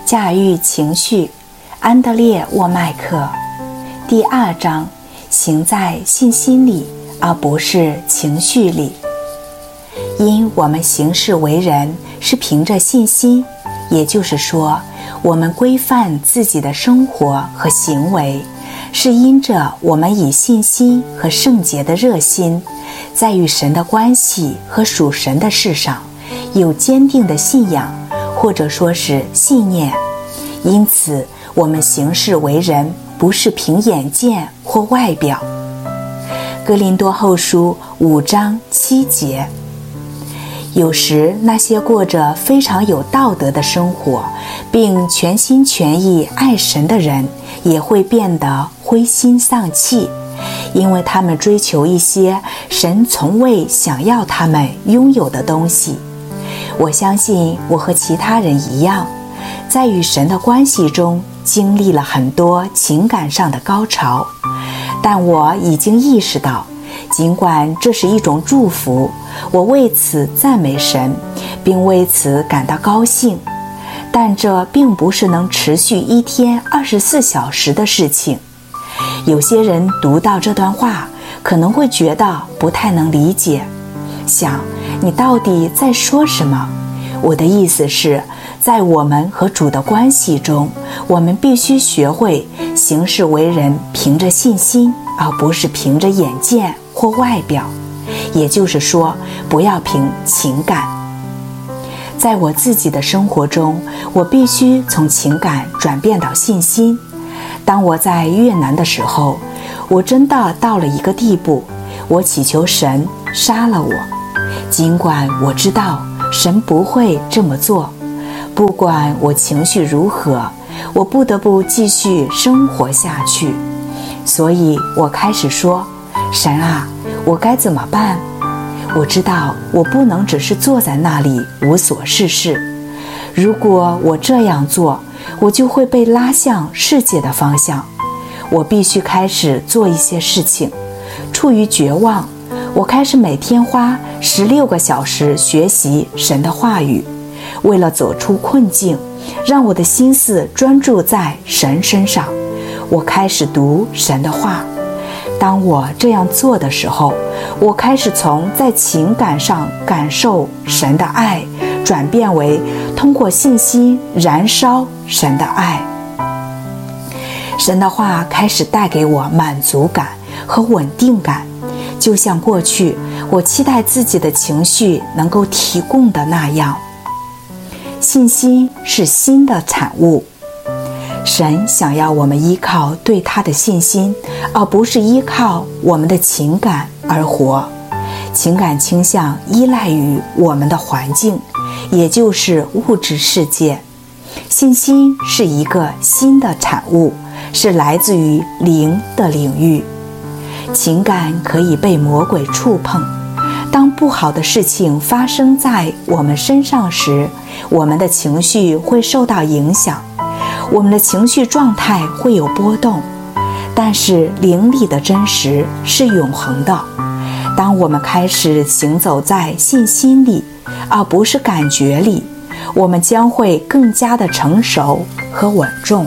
驾驭情绪，安德烈·沃麦克。第2章，行在信心里，而不是情绪里。因我们行事为人是凭着信心，也就是说，我们规范自己的生活和行为，是因着我们以信心和圣洁的热心，在与神的关系和属神的事上有坚定的信仰，或者说是信念。因此，我们行事为人不是凭眼见或外表。哥林多后书5章7节。有时那些过着非常有道德的生活，并全心全意爱神的人，也会变得灰心丧气，因为他们追求一些神从未想要他们拥有的东西。我相信我和其他人一样，在与神的关系中经历了很多情感上的高潮，但我已经意识到，尽管这是一种祝福，我为此赞美神，并为此感到高兴，但这并不是能持续1天24小时的事情。有些人读到这段话，可能会觉得不太能理解，想你到底在说什么？我的意思是，在我们和主的关系中，我们必须学会行事为人凭着信心，而不是凭着眼见或外表，也就是说，不要凭情感。在我自己的生活中，我必须从情感转变到信心。当我在越南的时候，我真的到了一个地步，我祈求神杀了我，尽管我知道神不会这么做。不管我情绪如何，我不得不继续生活下去。所以我开始说，神啊，我该怎么办？我知道我不能只是坐在那里无所事事。如果我这样做，我就会被拉向世界的方向。我必须开始做一些事情。处于绝望，我开始每天花16个小时学习神的话语。为了走出困境，让我的心思专注在神身上，我开始读神的话。当我这样做的时候，我开始从在情感上感受神的爱，转变为通过信心燃烧神的爱。神的话开始带给我满足感和稳定感，就像过去我期待自己的情绪能够提供的那样。信心是心的产物。神想要我们依靠对他的信心，而不是依靠我们的情感而活。情感倾向依赖于我们的环境，也就是物质世界。信心是一个新的产物，是来自于灵的领域。情感可以被魔鬼触碰。当不好的事情发生在我们身上时，我们的情绪会受到影响，我们的情绪状态会有波动。但是灵里的真实是永恒的。当我们开始行走在信心里，而不是感觉里，我们将会更加的成熟和稳重。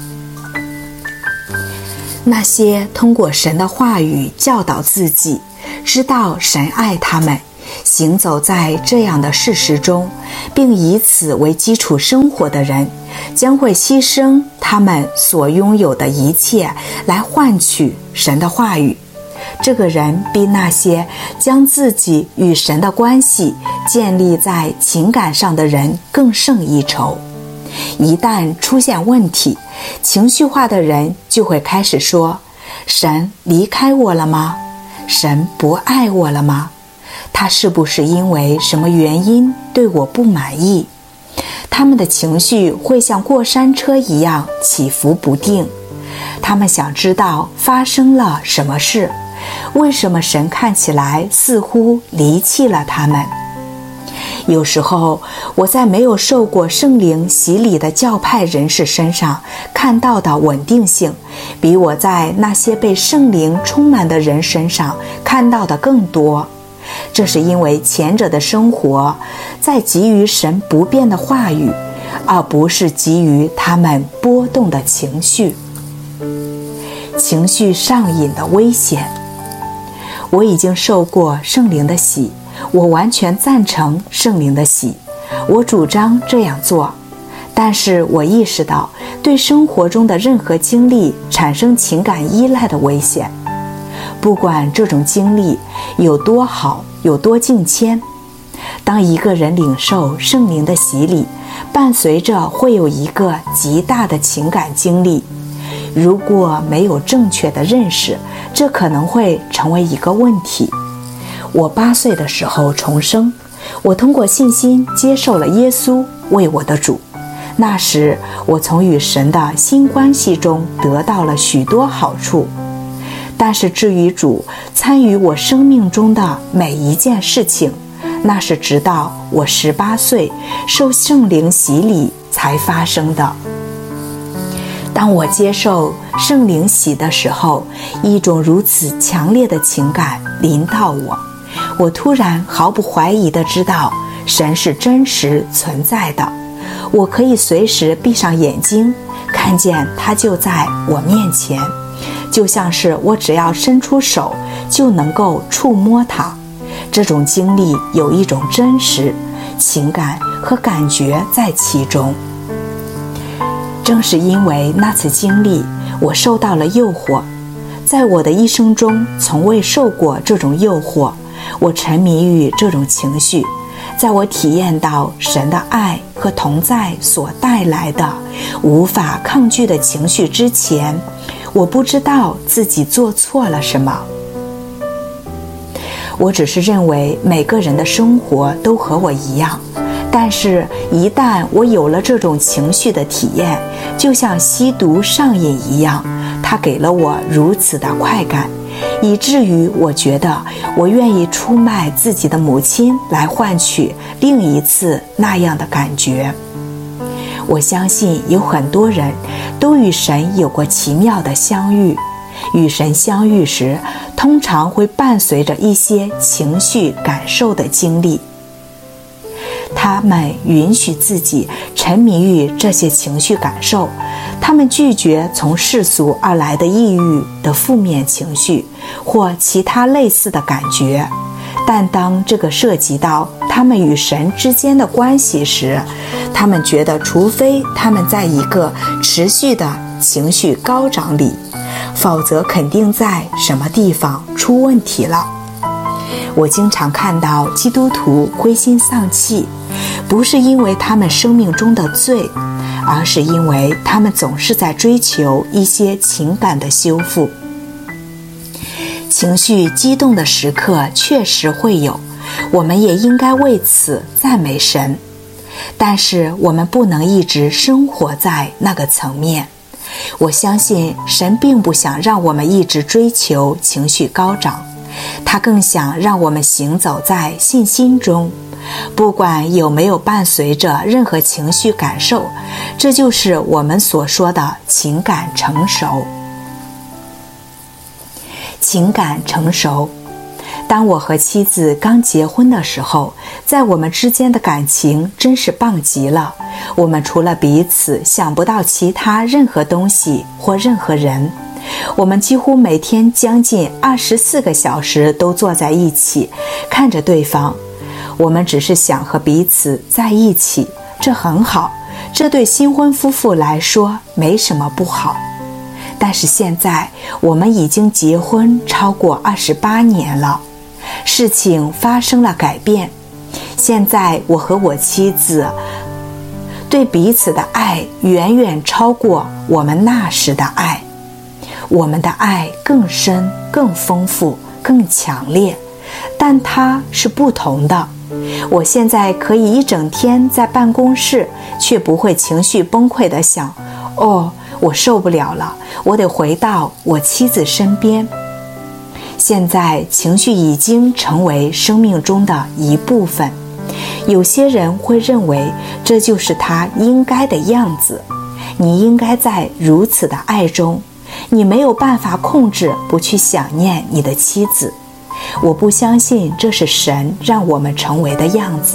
那些通过神的话语教导自己，知道神爱他们，行走在这样的事实中，并以此为基础生活的人，将会牺牲他们所拥有的一切来换取神的话语。这个人比那些将自己与神的关系建立在情感上的人更胜一筹。一旦出现问题，情绪化的人就会开始说：神离开我了吗？神不爱我了吗？他是不是因为什么原因对我不满意？他们的情绪会像过山车一样起伏不定。他们想知道发生了什么事，为什么神看起来似乎离弃了他们？有时候我在没有受过圣灵洗礼的教派人士身上看到的稳定性，比我在那些被圣灵充满的人身上看到的更多。这是因为前者的生活在给予神不变的话语， 而不是给予他们波动的情绪。情绪上瘾的危险。我已经受过圣灵的洗，我完全赞成圣灵的洗，我主张这样做。但是我意识到对生活中的任何经历产生情感依赖的危险，不管这种经历有多好，有多敬谦。当一个人领受圣灵的洗礼，伴随着会有一个极大的情感经历。如果没有正确的认识，这可能会成为一个问题。我8岁的时候重生，我通过信心接受了耶稣为我的主。那时我从与神的新关系中得到了许多好处，但是至于主参与我生命中的每一件事情，那是直到我18岁受圣灵洗礼才发生的。当我接受圣灵洗的时候，一种如此强烈的情感临到我，我突然毫不怀疑地知道神是真实存在的。我可以随时闭上眼睛，看见他就在我面前，就像是我只要伸出手就能够触摸他。这种经历有一种真实情感和感觉在其中。正是因为那次经历，我受到了诱惑。在我的一生中从未受过这种诱惑，我沉迷于这种情绪。在我体验到神的爱和同在所带来的无法抗拒的情绪之前，我不知道自己做错了什么。我只是认为每个人的生活都和我一样，但是一旦我有了这种情绪的体验，就像吸毒上瘾一样，它给了我如此的快感，以至于我觉得我愿意出卖自己的母亲来换取另一次那样的感觉。我相信有很多人都与神有过奇妙的相遇，与神相遇时通常会伴随着一些情绪感受的经历。他们允许自己沉迷于这些情绪感受，他们拒绝从世俗而来的抑郁的负面情绪或其他类似的感觉。但当这个涉及到他们与神之间的关系时，他们觉得除非他们在一个持续的情绪高涨里，否则肯定在什么地方出问题了。我经常看到基督徒灰心丧气，不是因为他们生命中的罪，而是因为他们总是在追求一些情感的修复。情绪激动的时刻确实会有，我们也应该为此赞美神。但是我们不能一直生活在那个层面。我相信神并不想让我们一直追求情绪高涨，他更想让我们行走在信心中，不管有没有伴随着任何情绪感受，这就是我们所说的情感成熟。情感成熟。当我和妻子刚结婚的时候，在我们之间的感情真是棒极了，我们除了彼此想不到其他任何东西或任何人。我们几乎每天将近24个小时都坐在一起，看着对方。我们只是想和彼此在一起，这很好，这对新婚夫妇来说没什么不好。但是现在我们已经结婚超过28年了，事情发生了改变。现在我和我妻子对彼此的爱远远超过我们那时的爱，我们的爱更深、更丰富、更强烈，但它是不同的。我现在可以一整天在办公室，却不会情绪崩溃地想，我受不了了，我得回到我妻子身边。现在情绪已经成为生命中的一部分。有些人会认为这就是他应该的样子，你应该在如此的爱中，你没有办法控制不去想念你的妻子。我不相信这是神让我们成为的样子。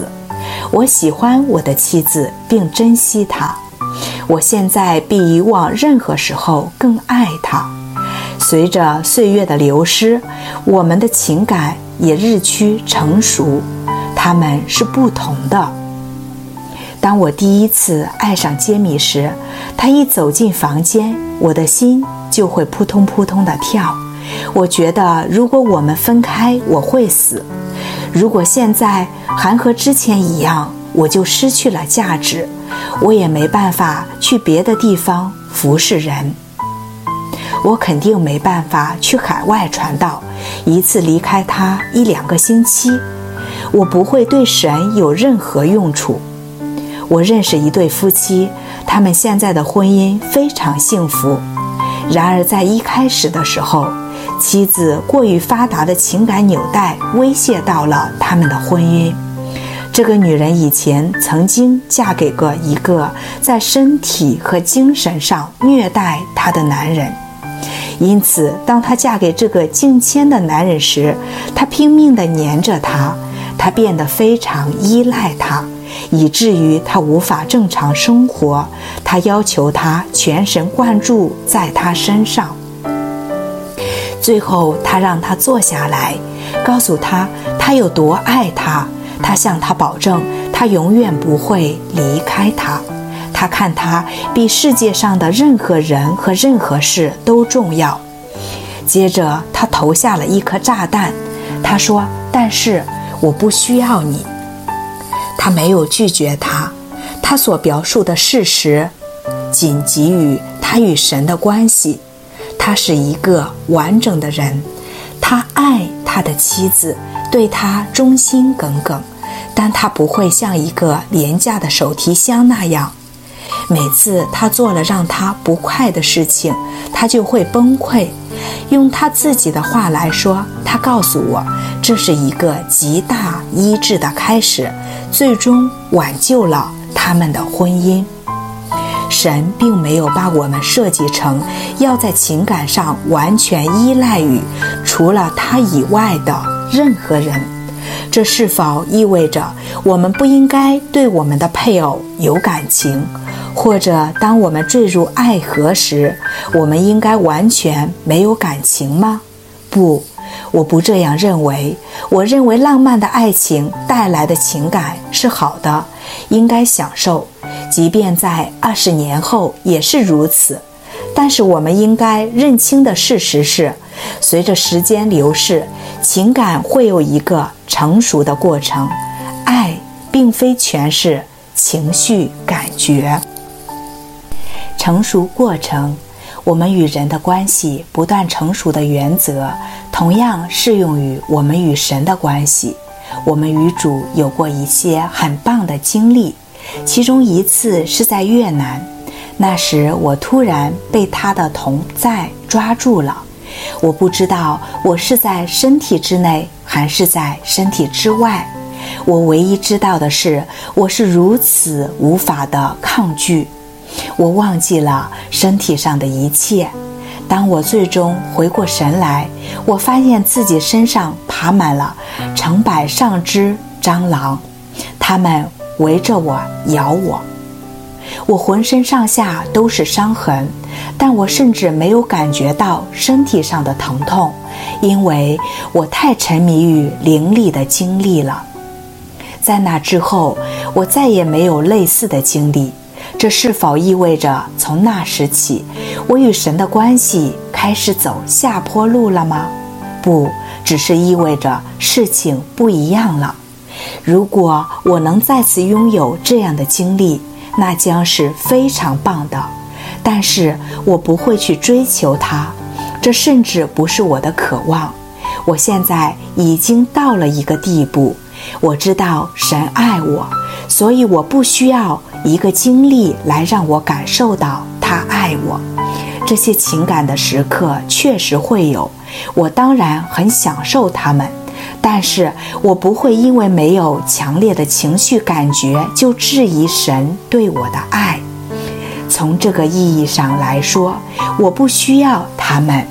我喜欢我的妻子，并珍惜她。我现在比以往任何时候更爱她。随着岁月的流失，我们的情感也日趋成熟，它们是不同的。当我第一次爱上杰米时，他一走进房间，我的心就会扑通扑通地跳。我觉得如果我们分开，我会死。如果现在还和之前一样，我就失去了价值，我也没办法去别的地方服侍人。我肯定没办法去海外传道，一次离开他1-2个星期，我不会对神有任何用处。我认识一对夫妻，他们现在的婚姻非常幸福。然而在一开始的时候，妻子过于发达的情感纽带威胁到了他们的婚姻。这个女人以前曾经嫁给过一个在身体和精神上虐待她的男人，因此当她嫁给这个敬谦的男人时，她拼命地黏着他，她变得非常依赖他，以至于他无法正常生活。他要求他全神贯注在他身上。最后他让他坐下来，告诉他他有多爱他，他向他保证他永远不会离开他。他看他比世界上的任何人和任何事都重要。接着他投下了一颗炸弹，他说，但是我不需要你。他没有拒绝他，他所描述的事实仅给予他与神的关系。他是一个完整的人，他爱他的妻子，对他忠心耿耿，但他不会像一个廉价的手提箱那样，每次他做了让他不快的事情，他就会崩溃。用他自己的话来说，他告诉我，这是一个极大医治的开始，最终挽救了他们的婚姻。神并没有把我们设计成要在情感上完全依赖于除了他以外的任何人。这是否意味着我们不应该对我们的配偶有感情，或者当我们坠入爱河时，我们应该完全没有感情吗？不，我不这样认为。我认为浪漫的爱情带来的情感是好的，应该享受，即便在20年后也是如此。但是我们应该认清的事实是，随着时间流逝，情感会有一个成熟的过程。爱并非全是情绪感觉。成熟过程，我们与人的关系不断成熟的原则，同样适用于我们与神的关系。我们与主有过一些很棒的经历，其中一次是在越南。那时我突然被他的同在抓住了，我不知道我是在身体之内还是在身体之外。我唯一知道的是，我是如此无法的抗拒。我忘记了身体上的一切。当我最终回过神来，我发现自己身上爬满了成百上只蟑螂，它们围着我咬我。我浑身上下都是伤痕，但我甚至没有感觉到身体上的疼痛，因为我太沉迷于灵里的经历了。在那之后，我再也没有类似的经历。这是否意味着从那时起，我与神的关系开始走下坡路了吗？不，只是意味着事情不一样了。如果我能再次拥有这样的经历，那将是非常棒的。但是我不会去追求它，这甚至不是我的渴望。我现在已经到了一个地步，我知道神爱我，所以我不需要一个经历来让我感受到他爱我。这些情感的时刻确实会有，我当然很享受它们，但是我不会因为没有强烈的情绪感觉就质疑神对我的爱。从这个意义上来说，我不需要它们。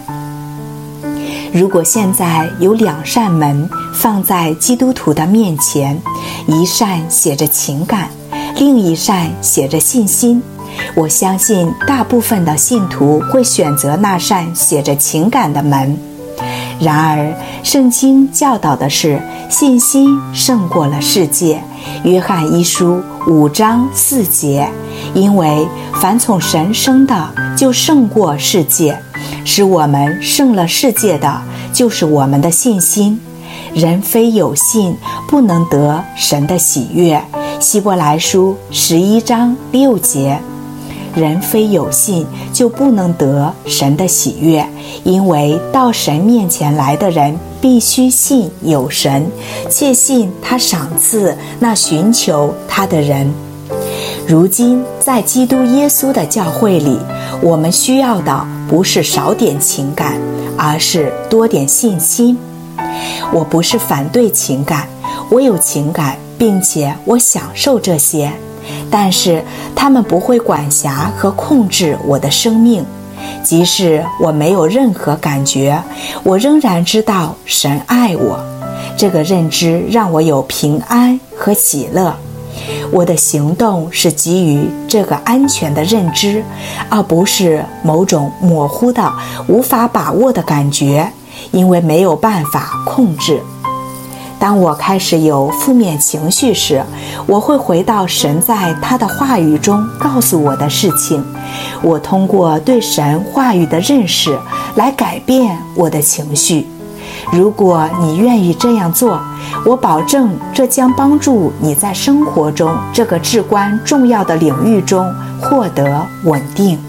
如果现在有2扇门放在基督徒的面前， 一扇写着情感，另一扇写着信心。我相信大部分的信徒会选择那扇写着情感的门。然而，圣经教导的是信心胜过了世界。约翰一书5章4节，因为凡从神生的，就胜过世界；使我们胜了世界的，就是我们的信心。人非有信，不能得神的喜悦。希伯来书11章6节。人非有信，就不能得神的喜悦，因为到神面前来的人必须信有神，切信他赏赐那寻求他的人。如今在基督耶稣的教会里，我们需要的不是少点情感，而是多点信心。我不是反对情感，我有情感，并且我享受这些，但是他们不会管辖和控制我的生命。即使我没有任何感觉，我仍然知道神爱我。这个认知让我有平安和喜乐。我的行动是基于这个安全的认知，而不是某种模糊的无法把握的感觉，因为没有办法控制。当我开始有负面情绪时，我会回到神在他的话语中告诉我的事情。我通过对神话语的认识来改变我的情绪。如果你愿意这样做，我保证这将帮助你在生活中这个至关重要的领域中获得稳定。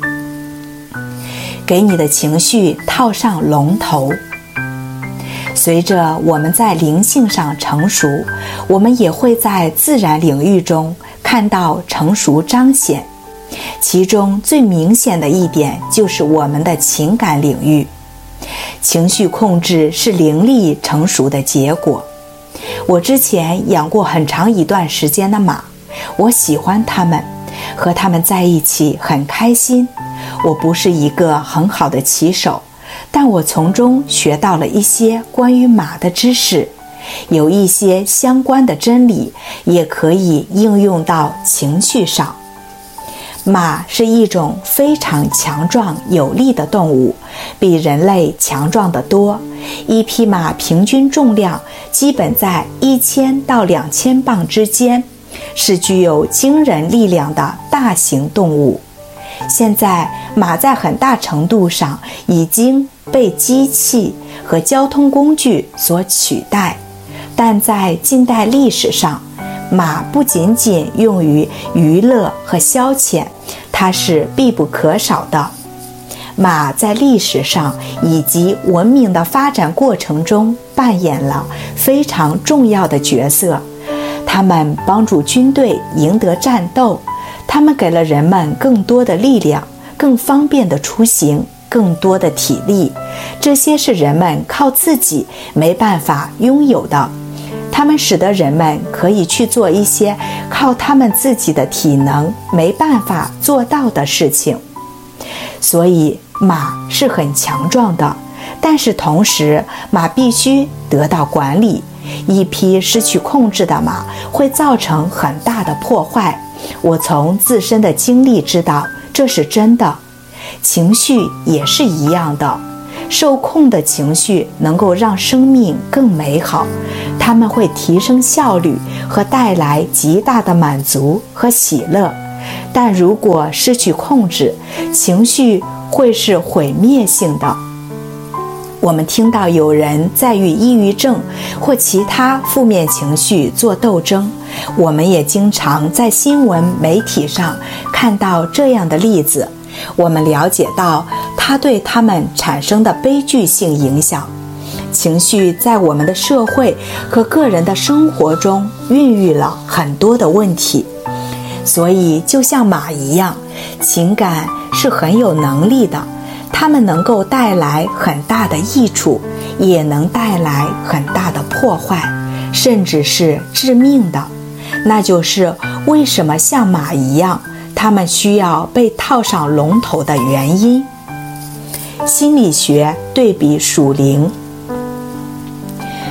给你的情绪套上龙头。随着我们在灵性上成熟，我们也会在自然领域中看到成熟彰显。其中最明显的一点就是我们的情感领域。情绪控制是灵力成熟的结果。我之前养过很长一段时间的马，我喜欢它们，和它们在一起很开心。我不是一个很好的骑手，但我从中学到了一些关于马的知识，有一些相关的真理也可以应用到情绪上。马是一种非常强壮有力的动物，比人类强壮得多。一匹马平均重量基本在1000到2000磅之间，是具有惊人力量的大型动物。现在马在很大程度上已经被机器和交通工具所取代，但在近代历史上，马不仅仅用于娱乐和消遣，它是必不可少的。马在历史上以及文明的发展过程中扮演了非常重要的角色。它们帮助军队赢得战斗，它们给了人们更多的力量，更方便的出行，更多的体力。这些是人们靠自己没办法拥有的。它们使得人们可以去做一些靠他们自己的体能没办法做到的事情。所以马是很强壮的，但是同时马必须得到管理。一匹失去控制的马会造成很大的破坏。我从自身的经历知道这是真的。情绪也是一样的。受控的情绪能够让生命更美好，它们会提升效率和带来极大的满足和喜乐。但如果失去控制，情绪会是毁灭性的。我们听到有人在与抑郁症或其他负面情绪做斗争，我们也经常在新闻媒体上看到这样的例子。我们了解到它对他们产生的悲剧性影响。情绪在我们的社会和个人的生活中孕育了很多的问题。所以就像马一样，情感是很有能力的，它们能够带来很大的益处，也能带来很大的破坏，甚至是致命的。那就是为什么像马一样，它们需要被套上龙头的原因。心理学对比属灵。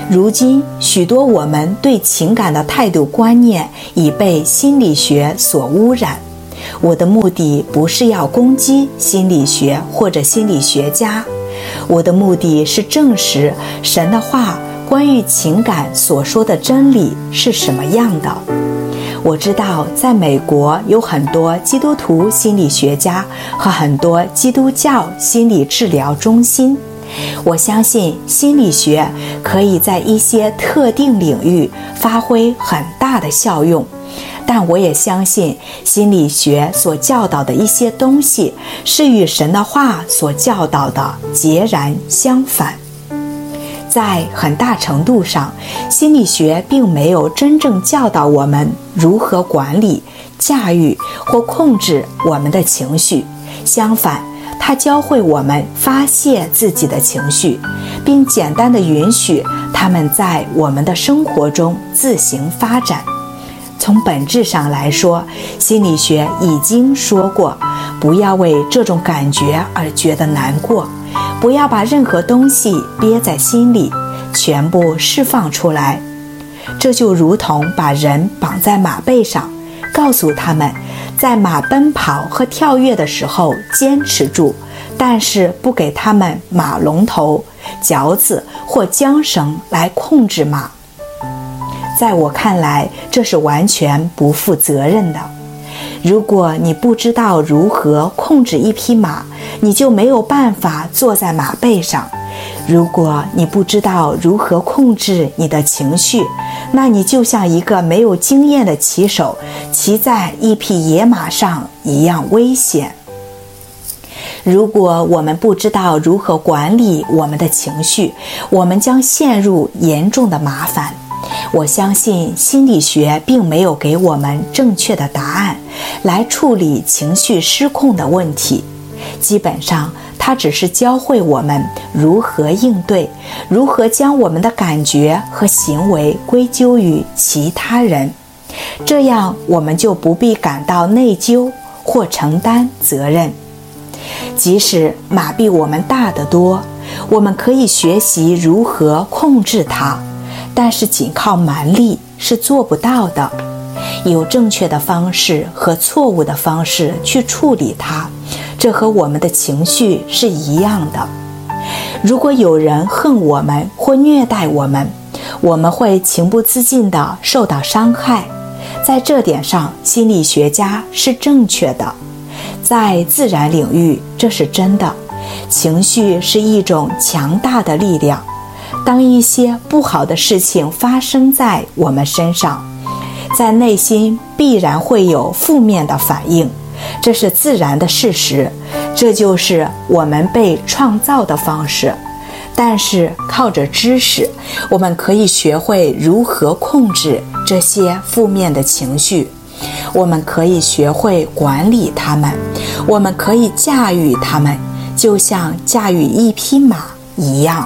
如今，许多我们对情感的态度观念已被心理学所污染。我的目的不是要攻击心理学或者心理学家，我的目的是证实神的话关于情感所说的真理是什么样的。我知道在美国有很多基督徒心理学家和很多基督教心理治疗中心。我相信心理学可以在一些特定领域发挥很大的效用，但我也相信心理学所教导的一些东西是与神的话所教导的截然相反。在很大程度上，心理学并没有真正教导我们如何管理、驾驭或控制我们的情绪，相反，它教会我们发泄自己的情绪，并简单地允许它们在我们的生活中自行发展。从本质上来说，心理学已经说过，不要为这种感觉而觉得难过，不要把任何东西憋在心里，全部释放出来。这就如同把人绑在马背上，告诉他们在马奔跑和跳跃的时候坚持住，但是不给他们马龙头、嚼子或缰绳来控制马。在我看来，这是完全不负责任的。如果你不知道如何控制一匹马，你就没有办法坐在马背上。如果你不知道如何控制你的情绪，那你就像一个没有经验的骑手骑在一匹野马上一样危险。如果我们不知道如何管理我们的情绪，我们将陷入严重的麻烦。我相信心理学并没有给我们正确的答案来处理情绪失控的问题，基本上它只是教会我们如何应对，如何将我们的感觉和行为归咎于其他人，这样我们就不必感到内疚或承担责任。即使马比我们大得多，我们可以学习如何控制它，但是仅靠蛮力是做不到的。有正确的方式和错误的方式去处理它，这和我们的情绪是一样的。如果有人恨我们或虐待我们，我们会情不自禁地受到伤害。在这点上，心理学家是正确的。在自然领域，这是真的。情绪是一种强大的力量。当一些不好的事情发生在我们身上，在内心必然会有负面的反应，这是自然的事实，这就是我们被创造的方式。但是靠着知识，我们可以学会如何控制这些负面的情绪，我们可以学会管理它们，我们可以驾驭它们，就像驾驭一匹马一样。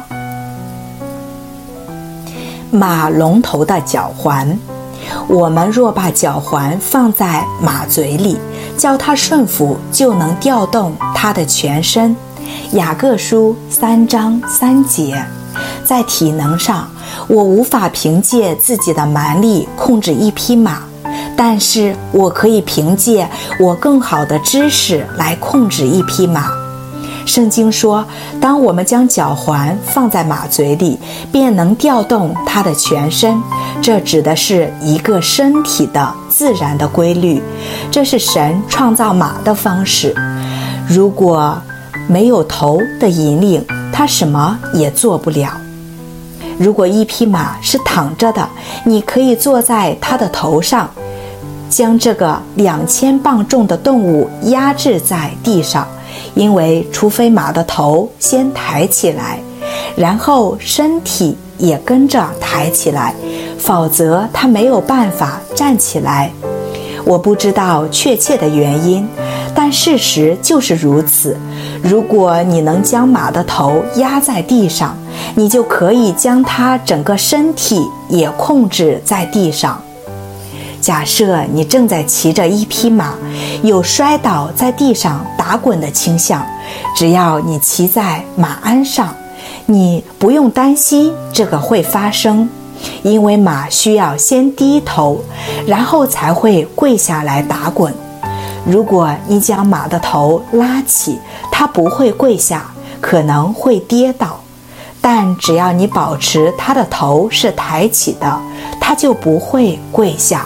马龙头的脚环，我们若把脚环放在马嘴里，叫它顺服，就能调动它的全身。雅各书3章3节。在体能上，我无法凭借自己的蛮力控制一匹马，但是我可以凭借我更好的知识来控制一匹马。圣经说，当我们将脚环放在马嘴里，便能调动它的全身。这指的是一个身体的自然的规律，这是神创造马的方式。如果没有头的引领，它什么也做不了。如果一匹马是躺着的，你可以坐在它的头上，将这个2000磅重的动物压制在地上，因为除非马的头先抬起来，然后身体也跟着抬起来，否则它没有办法站起来。我不知道确切的原因，但事实就是如此。如果你能将马的头压在地上，你就可以将它整个身体也控制在地上。假设你正在骑着一匹马，有摔倒在地上打滚的倾向，只要你骑在马鞍上， 你不用担心这个会发生，因为马需要先低头，然后才会跪下来打滚。如果你将马的头拉起，它不会跪下，可能会跌倒。但只要你保持它的头是抬起的，它就不会跪下。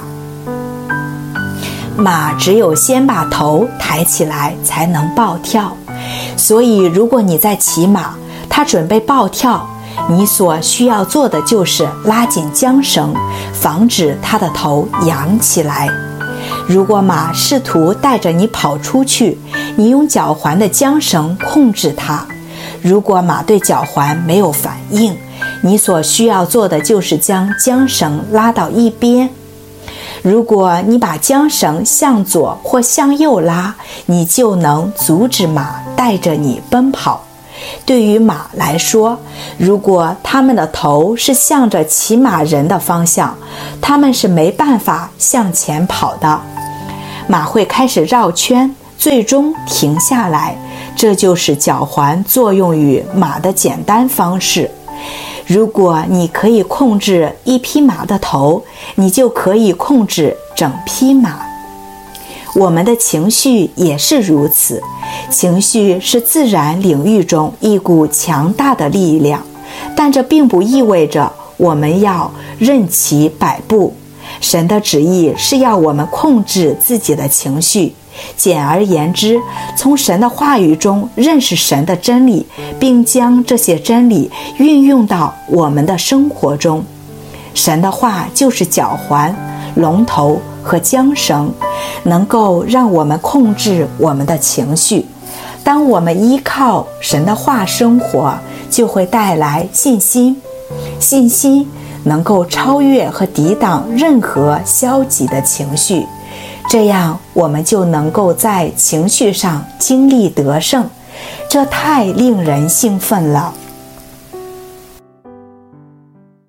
马只有先把头抬起来才能暴跳，所以如果你在骑马，它准备暴跳，你所需要做的就是拉紧缰绳，防止它的头扬起来。如果马试图带着你跑出去，你用脚环的缰绳控制它。如果马对脚环没有反应，你所需要做的就是将缰绳拉到一边。如果你把缰绳向左或向右拉，你就能阻止马带着你奔跑。对于马来说，如果它们的头是向着骑马人的方向，它们是没办法向前跑的。马会开始绕圈，最终停下来。这就是脚环作用于马的简单方式。如果你可以控制一匹马的头，你就可以控制整匹马。我们的情绪也是如此，情绪是自然领域中一股强大的力量，但这并不意味着我们要任其摆布。神的旨意是要我们控制自己的情绪。简而言之，从神的话语中认识神的真理，并将这些真理运用到我们的生活中。神的话就是脚环、龙头和缰绳，能够让我们控制我们的情绪。当我们依靠神的话生活，就会带来信心。信心能够超越和抵挡任何消极的情绪，这样我们就能够在情绪上经历得胜，这太令人兴奋了。